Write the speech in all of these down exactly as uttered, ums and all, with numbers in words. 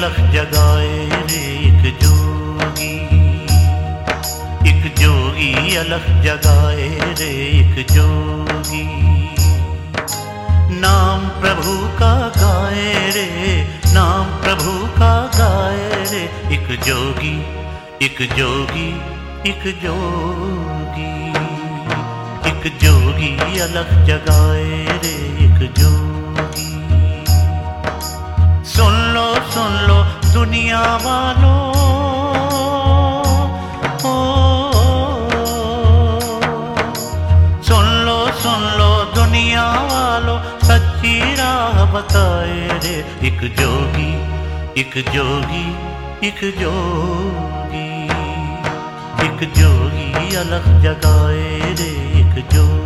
अलख जगाए रे एक जोगी, एक जोगी अलख जगाए रे एक जोगी। नाम प्रभु का गाए रे, नाम प्रभु का गाए रे एक जोगी, एक जोगी, एक जोगी, एक जोगी अलख जगाए रे एक जोगी। सुन लो सुन लो दुनिया वालों, ओ, सुन लो सुन लो दुनिया वालों, सच्ची राह बताए रे एक जोगी, एक जोगी, एक जोगी, एक जोगी अलख जगाए रे एक जोगी।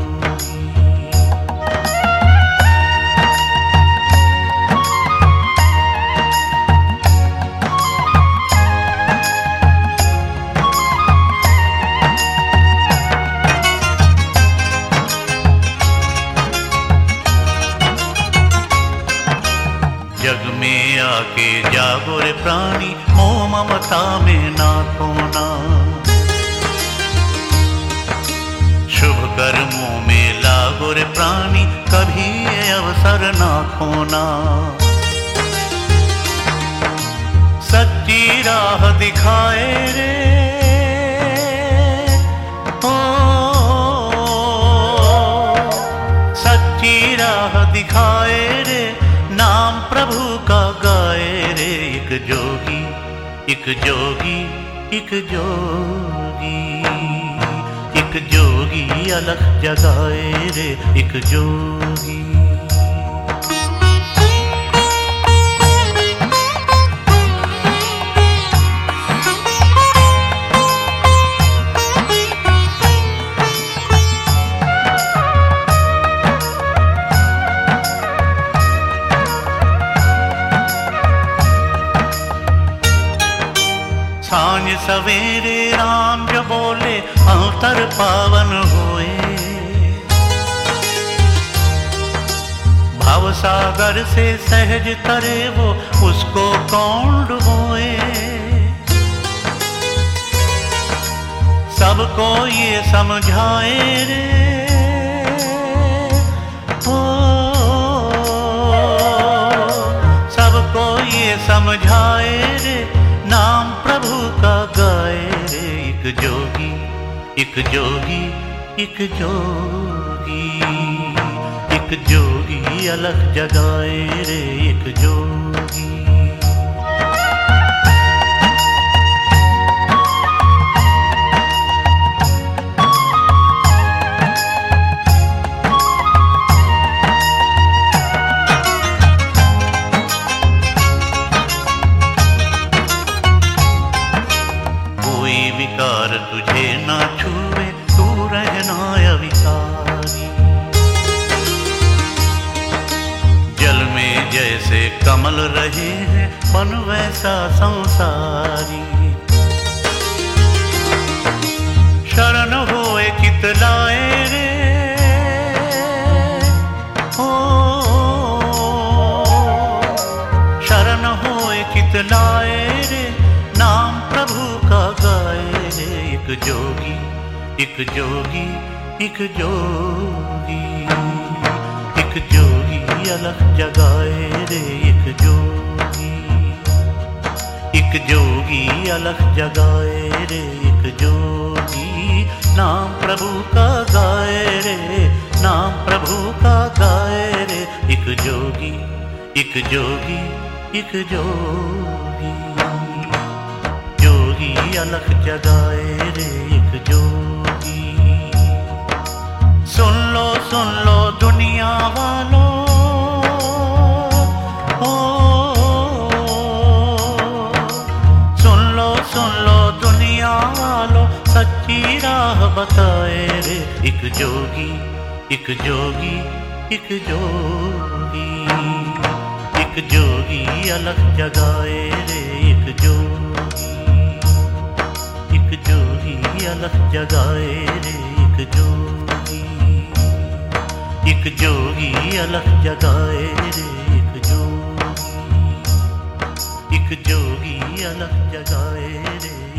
जग में आके जागो रे प्राणी, मोह ममता में ना खोना, शुभ कर्मों में लागो रे प्राणी, कभी ये अवसर ना खोना। सच्ची राह दिखाए रे, ओ, सच्ची राह दिखाए रे, नाम प्रभु का गाए रे एक जोगी, एक जोगी, एक जोगी, एक जोगी अलख जगाए रे एक जोगी। सांझ सवेरे राम जो बोले, अंतर पावन हुए, भव सागर से सहज तरे वो, उसको कौन डुबोए। सबको ये समझाए रे, ओ, सबको ये समझाए रे, नाम प्रभु का गाए रे एक जोगी, एक जोगी, एक जोगी, एक जोगी अलख जगाए रे एक जोगी। विकार तुझे ना छुए, तू रहना अविकारी। जल में जैसे कमल रहे हैं, बन वैसा संसारी। शरण होए चितलाए रे, ओ, शरण होए चितलाए रे, नाम प्रभु का गाए रे एक जोगी, एक जोगी, एक जोगी, एक जोगी अलख जगाए रे एक जोगी, एक जोगी अलख जगाए रे एक जोगी। नाम प्रभु का गाए रे, नाम प्रभु का गाए रे एक जोगी, एक जोगी, एक जोगी, जोगी अलख जगाए रे एक जोगी। सुन लो सुन लो दुनिया वालों, ओ, सुन लो सुन लो दुनिया वालों, सच्ची राह बताए रे एक जोगी, एक जोगी, एक जोगी, एक जोगी अलख जगाए रे एक जोगी, एक जोगी अलख जगाए रे एक जोगी, एक जोगी अलख जगाए रे एक जोगी, एक जोगी अलख जगाए रे।